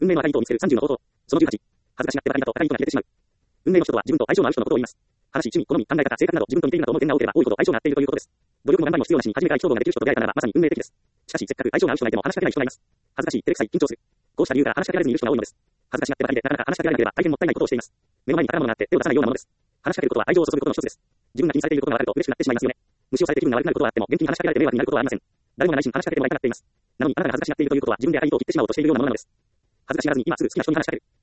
運命の赤い糸を見つける30の方法。その18。恥ずかしがってばかりだと赤い糸が切れてしまう。運命の人とは自分と相性の合う人のことを言います。話、趣味、好み、考え方、性格など自分と似ているなと思う点が多ければ多いほど相性が合っているということです。努力も頑張りも必要なしに初めから意気投合ができる人と出会えたならばまさに運命的です。しかし、せっかく相性が合う人がいても話しかけない人がいます。恥ずかしい、照れくさい、緊張する。こうした理由から話しかけられずにいる人が多いのです。恥ずかしがってばかりでなかなか話しかけられなければ大変もったいないことをしています。目の前に宝物があって手を出さないようなものです。話しかけることは愛情を注ぐことの一つです。自分が気にされていることがわかると嬉しくなってしまいますよね。無視をされて気分が悪くなることはあっても元気に話しかけられて迷惑になることはありません。誰もが内心話しかけてもらいたがっています。なのにあなたが恥ずかしがっているということは自分で相手を切ってしまおうとしているようなものなのです。恥ずかしがらずに今すぐ好きな人に話しかける。